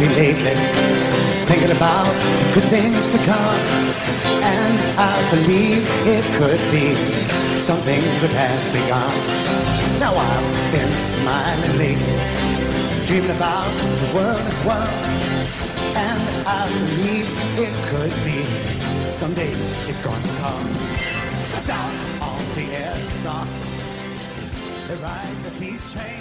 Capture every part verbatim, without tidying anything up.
happy lately, thinking about the good things to come. And I believe it could be something good has begun. Now I've been smiling lately, dreaming about the world as well. And I believe it could be someday it's going to come. Just out on the edge of dawn, there rides a peace train.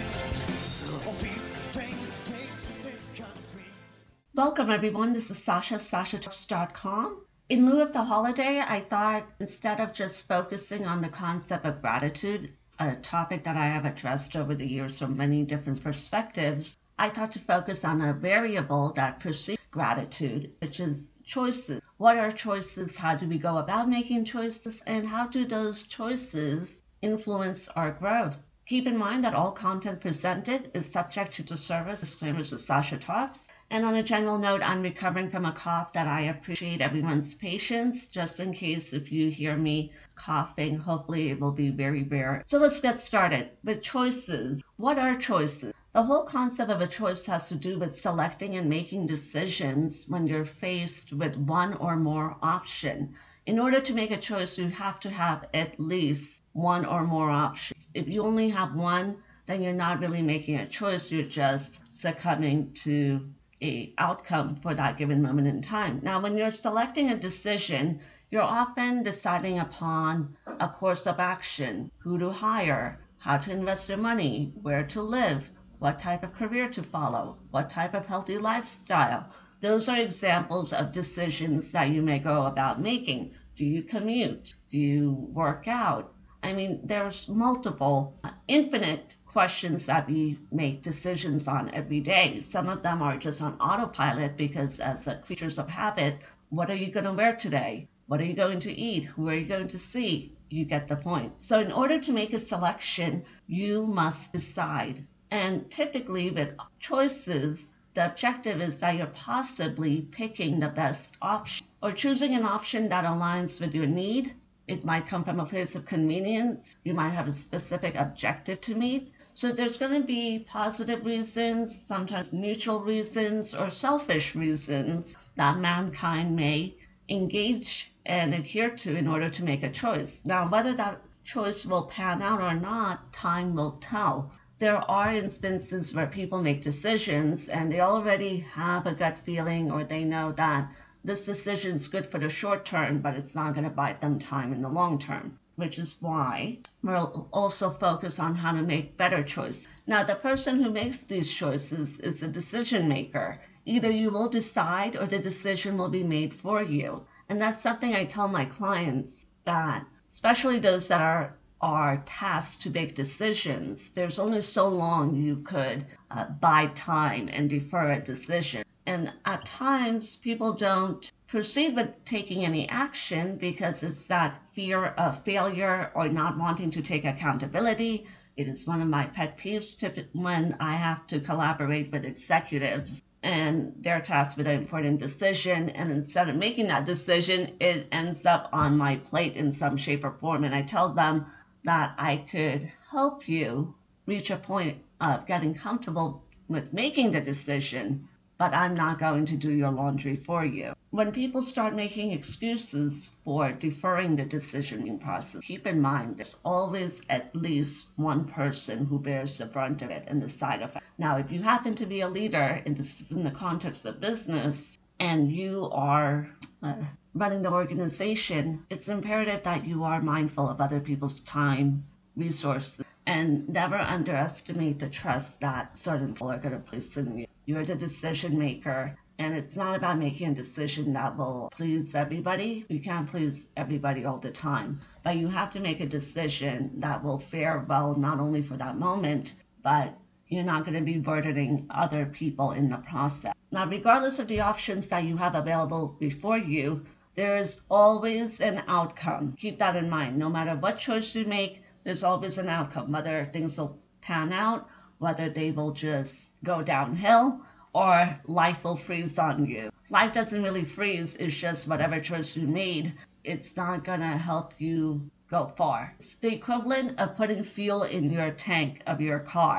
Oh, peace train, take this country. Welcome everyone, this is Sasha, Sasha Talks dot com. In lieu of the holiday, I thought instead of just focusing on the concept of gratitude, a topic that I have addressed over the years from many different perspectives, I thought to focus on a variable that precedes gratitude, which is choices. What are choices? How do we go about making choices? And how do those choices influence our growth? Keep in mind that all content presented is subject to the service disclaimers of Sasha Talks. And on a general note, I'm recovering from a cough that I appreciate everyone's patience, just in case if you hear me coughing, hopefully it will be very rare. So let's get started with choices. What are choices? The whole concept of a choice has to do with selecting and making decisions when you're faced with one or more option. In order to make a choice, you have to have at least one or more options. If you only have one, then you're not really making a choice. You're just succumbing to a outcome for that given moment in time. Now, when you're selecting a decision, you're often deciding upon a course of action, who to hire, how to invest your money, where to live, what type of career to follow, what type of healthy lifestyle. Those are examples of decisions that you may go about making. Do you commute? Do you work out? I mean, there's multiple, uh, infinite questions that we make decisions on every day. Some of them are just on autopilot because as a creatures of habit, what are you going to wear today? What are you going to eat? Who are you going to see? You get the point. So in order to make a selection, you must decide. And typically with choices, the objective is that you're possibly picking the best option or choosing an option that aligns with your need. It might come from a place of convenience. You might have a specific objective to meet. So there's going to be positive reasons, sometimes neutral reasons, or selfish reasons that mankind may engage and adhere to in order to make a choice. Now, whether that choice will pan out or not, time will tell. There are instances where people make decisions and they already have a gut feeling or they know that this decision is good for the short term, but it's not going to buy them time in the long term, which is why we'll also focus on how to make better choices. Now, the person who makes these choices is a decision maker. Either you will decide or the decision will be made for you. And that's something I tell my clients, that especially those that are are tasked to make decisions, there's only so long you could uh, buy time and defer a decision. And at times, people don't proceed with taking any action because it's that fear of failure or not wanting to take accountability. It is one of my pet peeves when I have to collaborate with executives and they're tasked with an important decision, and instead of making that decision, it ends up on my plate in some shape or form. And I tell them that I could help you reach a point of getting comfortable with making the decision, but I'm not going to do your laundry for you. When people start making excuses for deferring the decision process, keep in mind there's always at least one person who bears the brunt of it and the side effect. Now, if you happen to be a leader, and this is in the context of business, and you are uh, running the organization, it's imperative that you are mindful of other people's time, resources, and never underestimate the trust that certain people are going to place in you. You're the decision maker, and it's not about making a decision that will please everybody. You can't please everybody all the time, but you have to make a decision that will fare well not only for that moment, but you're not going to be burdening other people in the process. Now, regardless of the options that you have available before you, there is always an outcome. Keep that in mind. No matter what choice you make, there's always an outcome, whether things will pan out, whether they will just go downhill, or life will freeze on you. Life doesn't really freeze. It's just whatever choice you made, it's not going to help you go far. It's the equivalent of putting fuel in your tank of your car.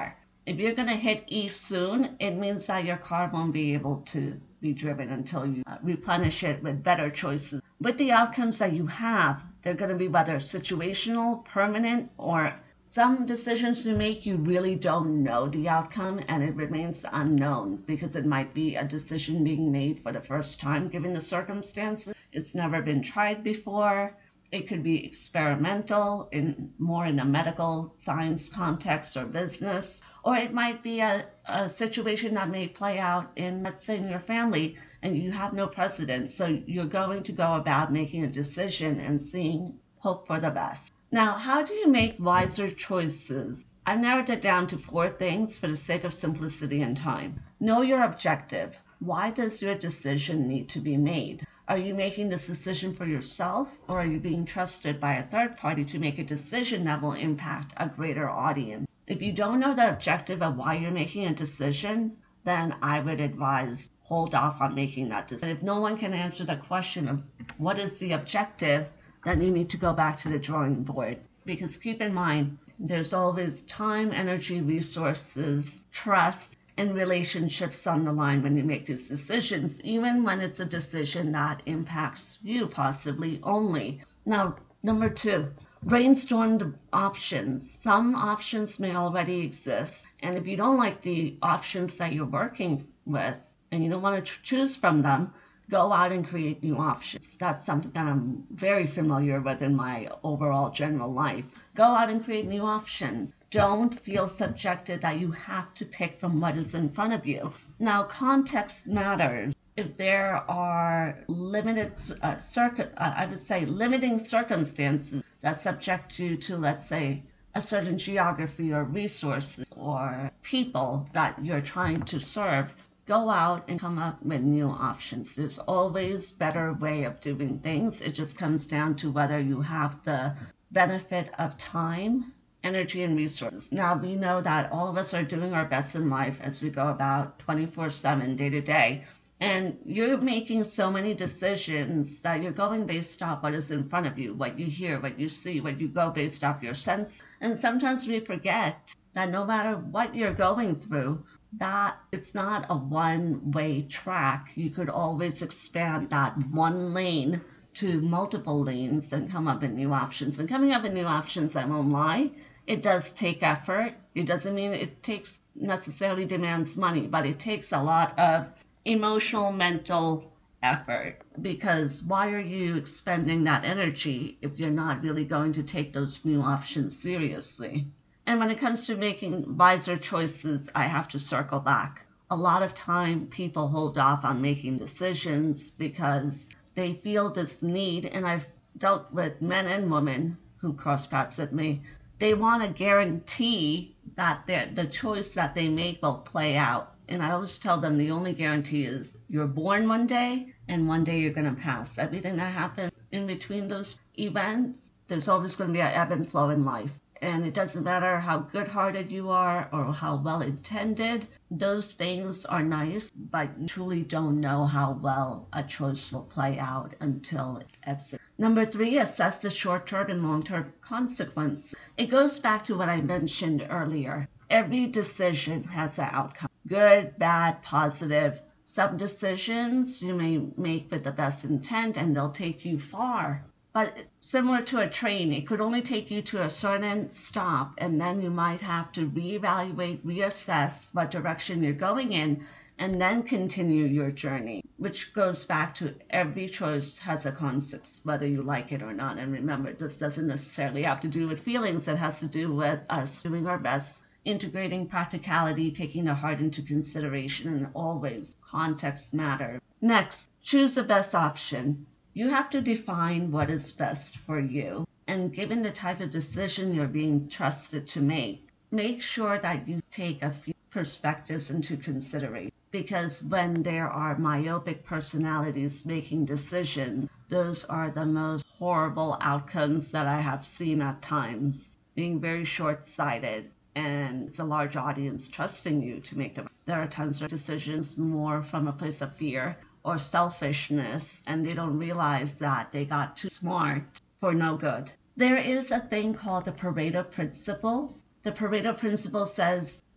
If you're going to hit E soon, it means that your car won't be able to be driven until you uh, replenish it with better choices. With the outcomes that you have, they're going to be whether situational, permanent, or some decisions you make, you really don't know the outcome and it remains unknown because it might be a decision being made for the first time given the circumstances. It's never been tried before. It could be experimental, in more in a medical science context or business, or it might be a, a situation that may play out in, let's say, in your family, and you have no precedent. So you're going to go about making a decision and seeing hope for the best. Now, how do you make wiser choices? I've narrowed it down to four things for the sake of simplicity and time. Know your objective. Why does your decision need to be made? Are you making this decision for yourself, or are you being trusted by a third party to make a decision that will impact a greater audience? If you don't know the objective of why you're making a decision, then I would advise hold off on making that decision. If no one can answer the question of what is the objective, then you need to go back to the drawing board. Because keep in mind, there's always time, energy, resources, trust, and relationships on the line when you make these decisions, even when it's a decision that impacts you possibly only. Now, number two, brainstorm the options. Some options may already exist, and if you don't like the options that you're working with and you don't want to choose from them, go out and create new options. That's something that I'm very familiar with in my overall general life. Go out and create new options. Don't feel subjected that you have to pick from what is in front of you. Now, context matters. If there are limited, uh, circuit, uh, I would say, limiting circumstances that subject you to, let's say, a certain geography or resources or people that you're trying to serve, go out and come up with new options. There's always a better way of doing things. It just comes down to whether you have the benefit of time, energy, and resources. Now, we know that all of us are doing our best in life as we go about twenty-four seven, day to day. And you're making so many decisions that you're going based off what is in front of you, what you hear, what you see, what you go based off your sense. And sometimes we forget that no matter what you're going through, that it's not a one-way track. You could always expand that one lane to multiple lanes and come up with new options. And coming up with new options, I won't lie, it does take effort. It doesn't mean it takes necessarily demands money, but it takes a lot of emotional, mental effort, because why are you expending that energy if you're not really going to take those new options seriously? And when it comes to making wiser choices, I have to circle back. A lot of time people hold off on making decisions because they feel this need, and I've dealt with men and women who cross paths with me. They want to guarantee that the choice that they make will play out. And I always tell them the only guarantee is you're born one day and one day you're going to pass. Everything that happens in between those events, there's always going to be an ebb and flow in life. And it doesn't matter how good-hearted you are or how well-intended. Those things are nice, but you truly don't know how well a choice will play out until it ebbs. Number three, assess the short-term and long-term consequences. It goes back to what I mentioned earlier. Every decision has an outcome. Good, bad, positive. Some decisions you may make with the best intent and they'll take you far. But similar to a train, it could only take you to a certain stop, and then you might have to reevaluate, reassess what direction you're going in, and then continue your journey, which goes back to every choice has a consequence, whether you like it or not. And remember, this doesn't necessarily have to do with feelings. It has to do with us doing our best, integrating practicality, taking the heart into consideration, and always context matters. Next, choose the best option. You have to define what is best for you. And given the type of decision you're being trusted to make, make sure that you take a few perspectives into consideration. Because when there are myopic personalities making decisions, those are the most horrible outcomes that I have seen at times. Being very short-sighted, and it's a large audience trusting you to make them. There are tons of decisions more from a place of fear or selfishness, and they don't realize that they got too smart for no good. There is a thing called the Pareto Principle. The Pareto Principle says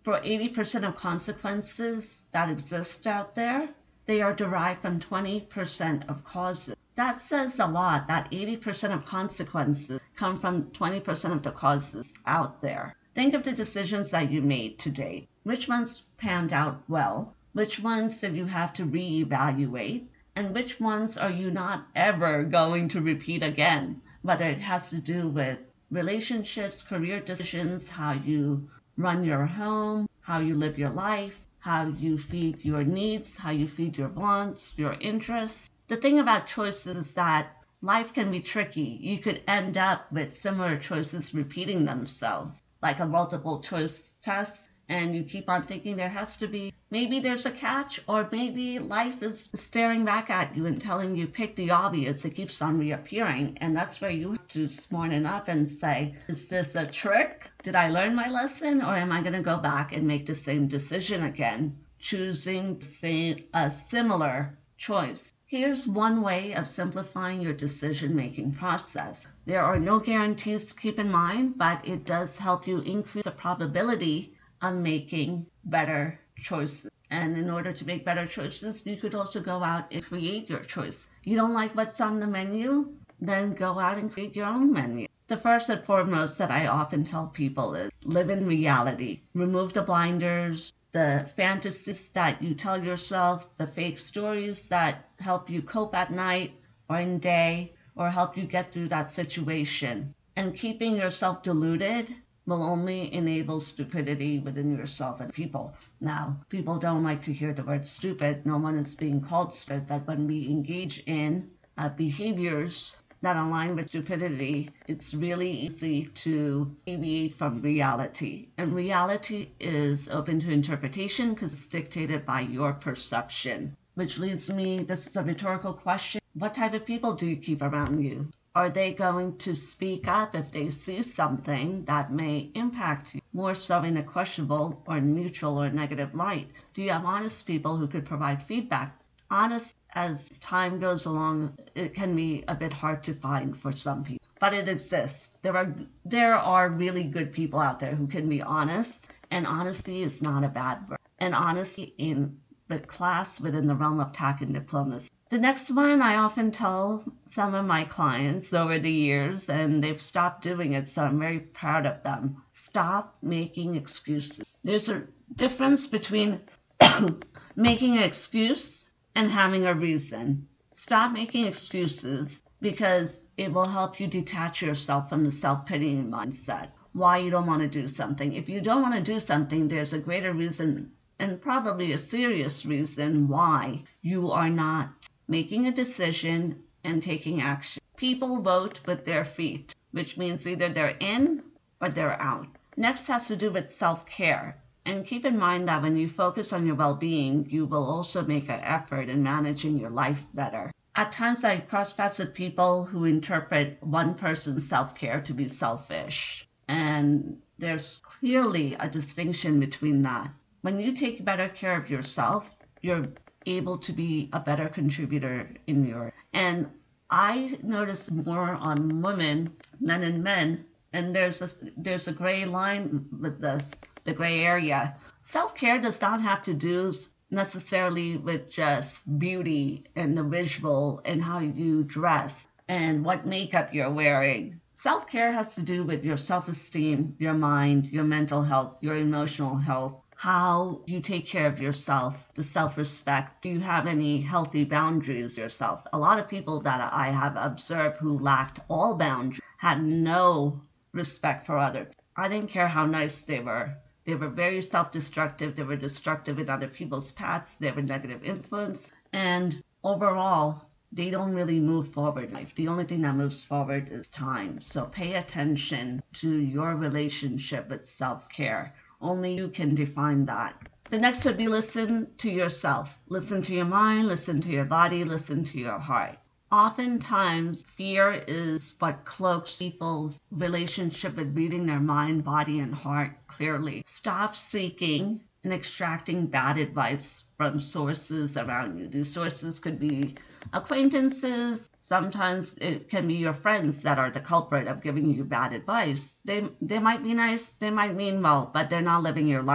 For eighty percent of consequences that exist out there, they are derived from twenty percent of causes. That says a lot, that eighty percent of consequences come from twenty percent of the causes out there. Think of the decisions that you made to date. Which ones panned out well? Which ones did you have to reevaluate? And which ones are you not ever going to repeat again? Whether it has to do with relationships, career decisions, how you run your home, how you live your life, how you feed your needs, how you feed your wants, your interests. The thing about choices is that life can be tricky. You could end up with similar choices repeating themselves, like a multiple choice test, and you keep on thinking there has to be, maybe there's a catch, or maybe life is staring back at you and telling you pick the obvious. It keeps on reappearing, and that's where you have to smarten up and say, is this a trick? Did I learn my lesson, or am I going to go back and make the same decision again, choosing same, a similar choice? Here's one way of simplifying your decision-making process. There are no guarantees to keep in mind, but it does help you increase the probability of making better choices. And in order to make better choices, you could also go out and create your choice. You don't like what's on the menu? Then go out and create your own menu. The first and foremost that I often tell people is live in reality. Remove the blinders, the fantasies that you tell yourself, the fake stories that help you cope at night or in day or help you get through that situation. And keeping yourself deluded will only enable stupidity within yourself and people. Now, people don't like to hear the word stupid. No one is being called stupid, but when we engage in uh, behaviors that align with stupidity, it's really easy to deviate from reality. And reality is open to interpretation because it's dictated by your perception. Which leads me, this is a rhetorical question. What type of people do you keep around you? Are they going to speak up if they see something that may impact you, more so in a questionable or neutral or negative light? Do you have honest people who could provide feedback? Honest, as time goes along, it can be a bit hard to find for some people, but it exists. There are there are really good people out there who can be honest, and honesty is not a bad word. And honesty in the class within the realm of tact and diplomacy. The next one I often tell some of my clients over the years, and they've stopped doing it, so I'm very proud of them. Stop making excuses. There's a difference between making an excuse and having a reason. Stop making excuses because it will help you detach yourself from the self-pitying mindset. Why you don't want to do something. If you don't want to do something, there's a greater reason, and probably a serious reason, why you are not making a decision and taking action. People vote with their feet, which means either they're in or they're out. Next has to do with self-care. And keep in mind that when you focus on your well-being, you will also make an effort in managing your life better. At times I cross paths with people who interpret one person's self-care to be selfish. And there's clearly a distinction between that. When you take better care of yourself, you're able to be a better contributor in your... And I notice more on women than in men. And there's a, there's a gray line with this, the gray area. Self-care does not have to do necessarily with just beauty and the visual and how you dress and what makeup you're wearing. Self-care has to do with your self-esteem, your mind, your mental health, your emotional health, how you take care of yourself, the self-respect. Do you have any healthy boundaries yourself? A lot of people that I have observed who lacked all boundaries had no respect for others. I didn't care how nice they were. They were very self-destructive. They were destructive in other people's paths. They were negative influence. And overall, they don't really move forward in life. The only thing that moves forward is time. So pay attention to your relationship with self-care. Only you can define that. The next would be listen to yourself. Listen to your mind, listen to your body, listen to your heart. Oftentimes, fear is what cloaks people's relationship with reading their mind, body, and heart clearly. Stop seeking and extracting bad advice from sources around you. These sources could be acquaintances. Sometimes it can be your friends that are the culprit of giving you bad advice. They they might be nice, they might mean well, but they're not living your life.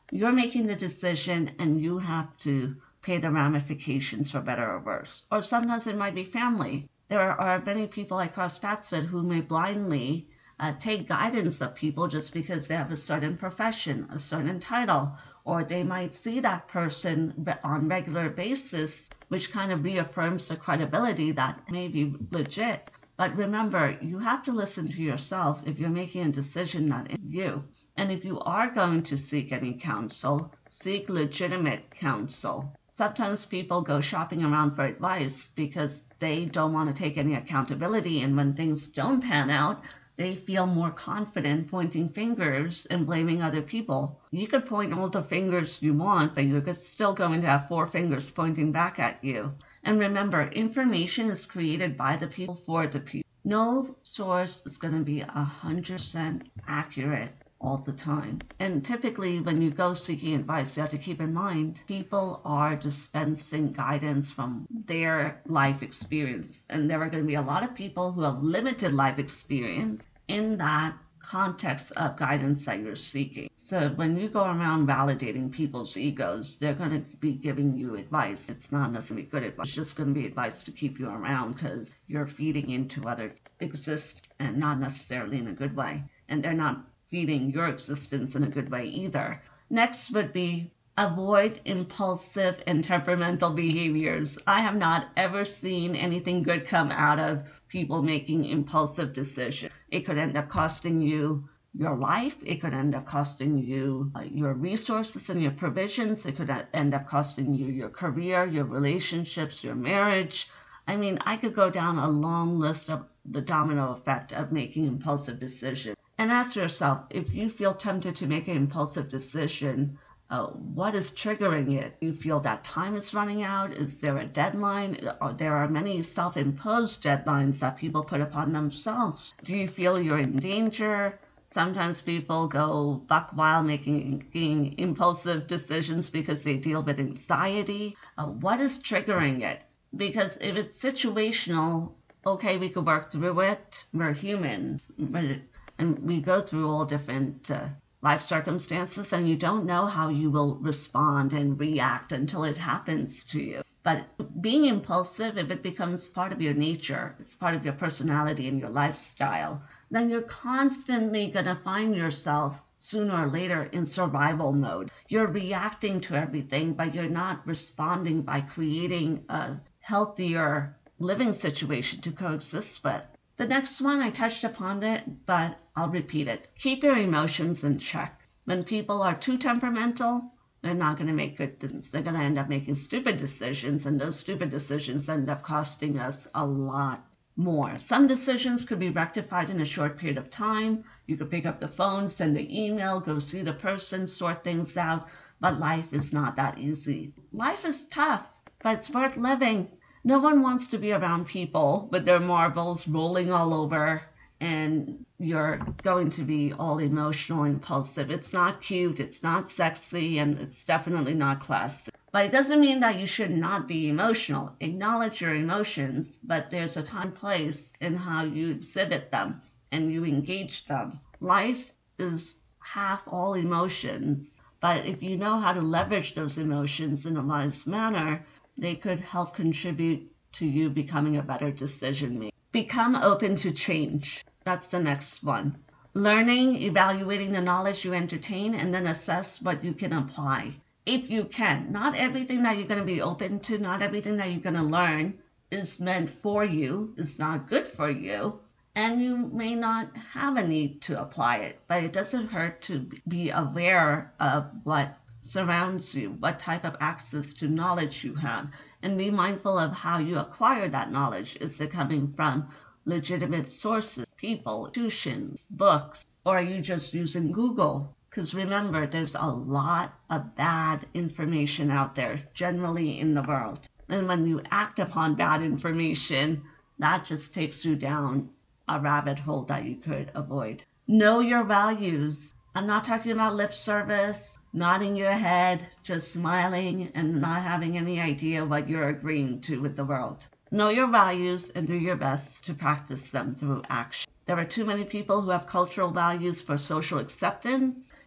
You're making the decision and you have to pay the ramifications for better or worse. Or sometimes it might be family. There are many people I cross paths with who may blindly uh, take guidance of people just because they have a certain profession, a certain title, or they might see that person on a regular basis, which kind of reaffirms the credibility that may be legit. But remember, you have to listen to yourself if you're making a decision that is you. And if you are going to seek any counsel, seek legitimate counsel. Sometimes people go shopping around for advice because they don't want to take any accountability, and when things don't pan out, they feel more confident pointing fingers and blaming other people. You could point all the fingers you want, but you're still going to have four fingers pointing back at you. And remember, information is created by the people for the people. No source is going to be one hundred percent accurate all the time. And typically when you go seeking advice, you have to keep in mind people are dispensing guidance from their life experience. And there are going to be a lot of people who have limited life experience in that context of guidance that you're seeking. So when you go around validating people's egos, they're going to be giving you advice. It's not necessarily good advice. It's just going to be advice to keep you around because you're feeding into other existence and not necessarily in a good way. And they're not feeding your existence in a good way either. Next would be avoid impulsive and temperamental behaviors. I have not ever seen anything good come out of people making impulsive decisions. It could end up costing you your life. It could end up costing you uh, your resources and your provisions. It could end up costing you your career, your relationships, your marriage. I mean, I could go down a long list of the domino effect of making impulsive decisions. And ask yourself, if you feel tempted to make an impulsive decision, uh, what is triggering it? Do you feel that time is running out? Is there a deadline? Or there are many self-imposed deadlines that people put upon themselves. Do you feel you're in danger? Sometimes people go buck wild making, making impulsive decisions because they deal with anxiety. Uh, what is triggering it? Because if it's situational, okay, we could work through it. We're humans. We're, And we go through all different uh, life circumstances, and you don't know how you will respond and react until it happens to you. But being impulsive, if it becomes part of your nature, it's part of your personality and your lifestyle, then you're constantly going to find yourself sooner or later in survival mode. You're reacting to everything, but you're not responding by creating a healthier living situation to coexist with. The next one, I touched upon it, but I'll repeat it. Keep your emotions in check. When people are too temperamental, they're not going to make good decisions. They're going to end up making stupid decisions, and those stupid decisions end up costing us a lot more. Some decisions could be rectified in a short period of time. You could pick up the phone, send an email, go see the person, sort things out, but life is not that easy. Life is tough, but it's worth living. No one wants to be around people with their marbles rolling all over and you're going to be all emotional and impulsive. It's not cute, it's not sexy, and it's definitely not classy. But it doesn't mean that you should not be emotional. Acknowledge your emotions, but there's a time and place in how you exhibit them and you engage them. Life is half all emotions, but if you know how to leverage those emotions in a wise manner, they could help contribute to you becoming a better decision maker. Become open to change. That's the next one. Learning, evaluating the knowledge you entertain, and then assess what you can apply. If you can. Not everything that you're going to be open to, not everything that you're going to learn is meant for you, is not good for you, and you may not have a need to apply it, but it doesn't hurt to be aware of what surrounds you, what type of access to knowledge you have, and be mindful of how you acquire that knowledge. Is it coming from legitimate sources, people, institutions, books, or are you just using Google? Because remember, there's a lot of bad information out there, generally in the world. And when you act upon bad information, that just takes you down a rabbit hole that you could avoid. Know your values. I'm not talking about lip service, nodding your head, just smiling and not having any idea what you're agreeing to with the world. Know your values and do your best to practice them through action. There are too many people who have cultural values for social acceptance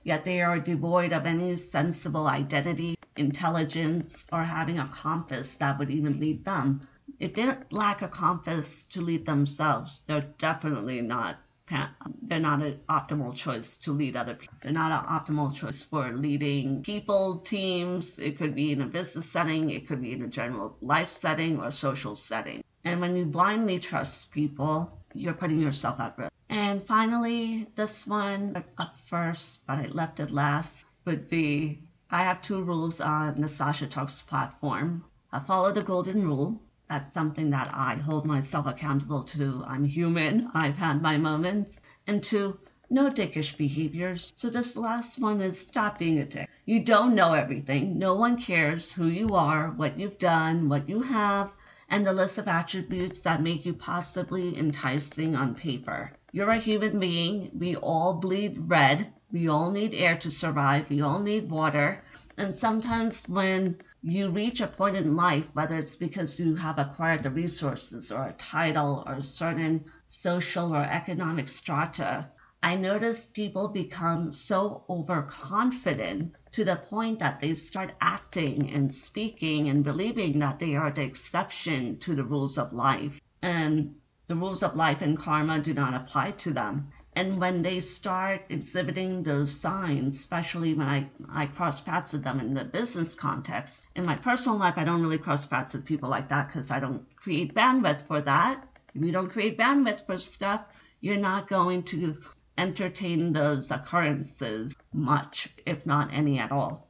yet they are devoid of any sensible identity, intelligence, or having a compass that would even lead them. If they lack a compass to lead themselves, they're definitely not they're not an optimal choice to lead other people. They're not an optimal choice for leading people, teams. It could be in a business setting, it could be in a general life setting or social setting. And when you blindly trust people, you're putting yourself at risk. And finally, this one up first, but I left it last, would be I have two rules on the Sasha Talks platform. I follow the golden rule. That's something that I hold myself accountable to. I'm human. I've had my moments. And two, no dickish behaviors. So this last one is stop being a dick. You don't know everything. No one cares who you are, what you've done, what you have, and the list of attributes that make you possibly enticing on paper. You're a human being. We all bleed red. We all need air to survive. We all need water. And sometimes when you reach a point in life, whether it's because you have acquired the resources or a title or a certain social or economic strata, I notice people become so overconfident to the point that they start acting and speaking and believing that they are the exception to the rules of life. And the rules of life and karma do not apply to them. And when they start exhibiting those signs, especially when I, I cross paths with them in the business context, in my personal life, I don't really cross paths with people like that because I don't create bandwidth for that. If you don't create bandwidth for stuff, you're not going to entertain those occurrences much, if not any at all.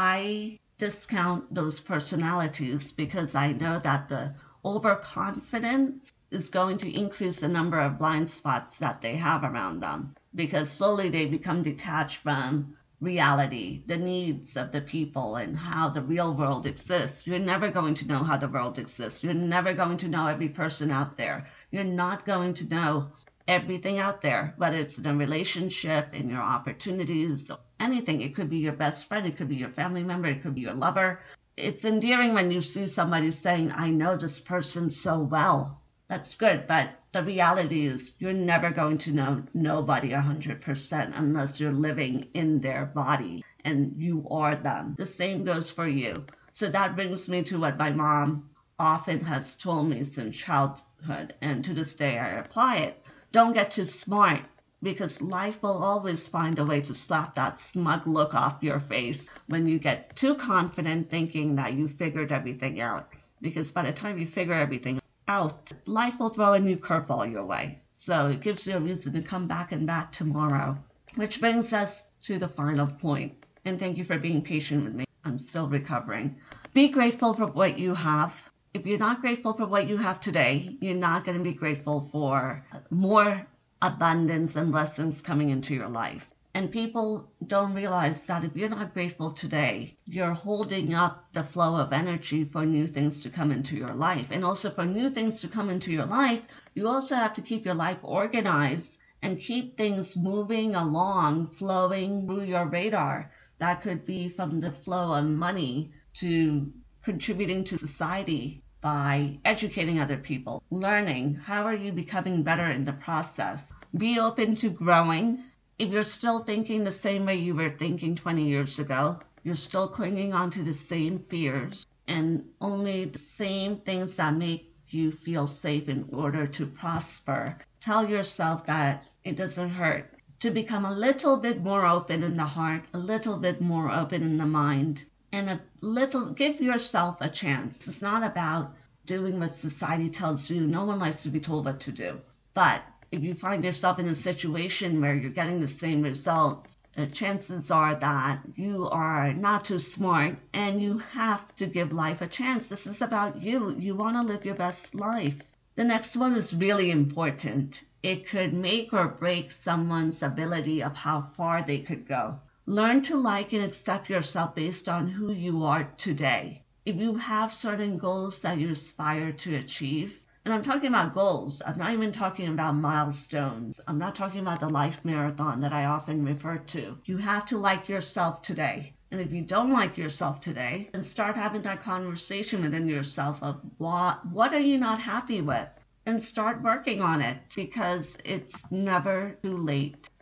I discount those personalities because I know that the overconfidence is going to increase the number of blind spots that they have around them, because slowly they become detached from reality, the needs of the people, and how the real world exists. You're never going to know how the world exists. You're never going to know every person out there. You're not going to know everything out there, whether it's in a relationship, in your opportunities, anything. It could be your best friend, it could be your family member, it could be your lover. It's endearing when you see somebody saying, I know this person so well. That's good, but the reality is you're never going to know nobody one hundred percent unless you're living in their body and you are them. The same goes for you. So that brings me to what my mom often has told me since childhood, and to this day I apply it. Don't get too smart, because life will always find a way to slap that smug look off your face when you get too confident thinking that you figured everything out. Because by the time you figure everything out, life will throw a new curveball your way. So it gives you a reason to come back and back tomorrow. Which brings us to the final point. And thank you for being patient with me. I'm still recovering. Be grateful for what you have. If you're not grateful for what you have today, you're not going to be grateful for more abundance and blessings coming into your life. And people don't realize that if you're not grateful today, you're holding up the flow of energy for new things to come into your life. And also for new things to come into your life, you also have to keep your life organized and keep things moving along, flowing through your radar. That could be from the flow of money to contributing to society by educating other people, learning. How are you becoming better in the process? Be open to growing. If you're still thinking the same way you were thinking twenty years ago, you're still clinging on to the same fears and only the same things that make you feel safe in order to prosper, tell yourself that it doesn't hurt to become a little bit more open in the heart, a little bit more open in the mind, and a little, give yourself a chance. It's not about doing what society tells you. No one likes to be told what to do. But if you find yourself in a situation where you're getting the same results, uh, chances are that you are not too smart and you have to give life a chance. This is about you. You want to live your best life. The next one is really important. It could make or break someone's ability of how far they could go. Learn to like and accept yourself based on who you are today. If you have certain goals that you aspire to achieve, and I'm talking about goals, I'm not even talking about milestones. I'm not talking about the life marathon that I often refer to. You have to like yourself today. And if you don't like yourself today, then start having that conversation within yourself of what, what are you not happy with? And start working on it, because it's never too late.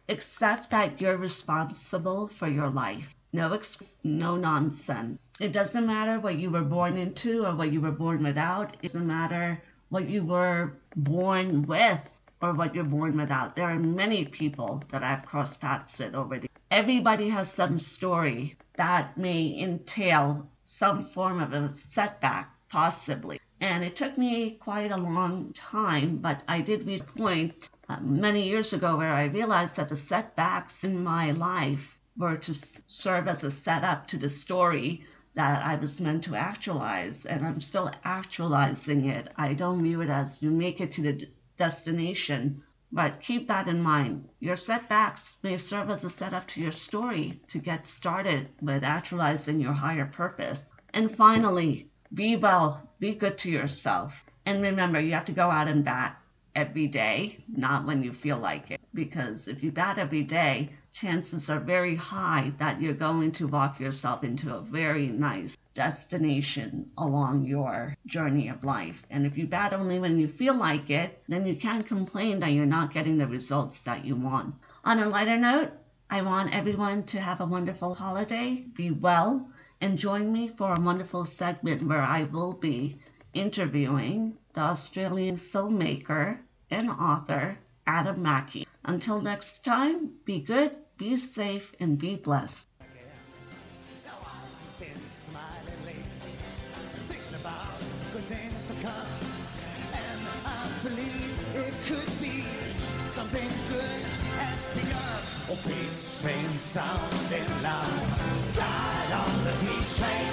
Accept that you're responsible for your life. No ex- no nonsense. It doesn't matter what you were born into or what you were born without. It doesn't matter what you were born with or what you're born without. There are many people that I've crossed paths with over the years. Everybody has some story that may entail some form of a setback, possibly. And it took me quite a long time, but I did reach a point uh, many years ago where I realized that the setbacks in my life were to serve as a setup to the story that I was meant to actualize, and I'm still actualizing it. I don't view it as you make it to the d- destination, but keep that in mind. Your setbacks may serve as a setup to your story to get started with actualizing your higher purpose. And finally, be well, be good to yourself. And remember, you have to go out and bat every day, not when you feel like it. Because if you bat every day, chances are very high that you're going to walk yourself into a very nice destination along your journey of life. And if you bat only when you feel like it, then you can't complain that you're not getting the results that you want. On a lighter note, I want everyone to have a wonderful holiday, be well, and join me for a wonderful segment where I will be interviewing the Australian filmmaker and author Adam Mackey. Until next time, be good, be safe, and be blessed. Now I've been smiling lately, thinking about good things to come, and I believe it could be something good has begun. Oh, peace train sounding loud, ride on the peace train.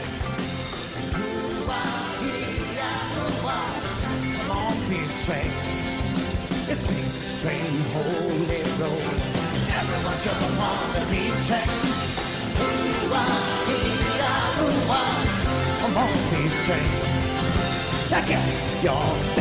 Ooh-ah, ee-ah, ooh-ah. Come on, peace train. It's peace train, holy road. Everyone jump on the peace train. Ooh-ah, ee-ah, ooh-ah. Come on, peace train. Now get your